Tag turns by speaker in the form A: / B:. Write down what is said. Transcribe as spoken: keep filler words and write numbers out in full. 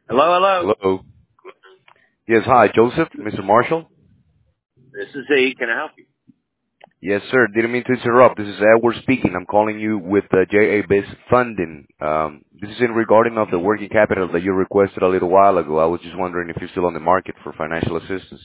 A: Hello, hello.
B: Hello. Yes, hi, Joseph, Mister Marshall.
A: This is he. Can I help you?
B: Yes, sir. Didn't mean to interrupt. This is Edward speaking. I'm calling you with uh, J A Biz Funding. Um, this is in regarding of the working capital that you requested a little while ago. I was just wondering if you're still on the market for financial assistance.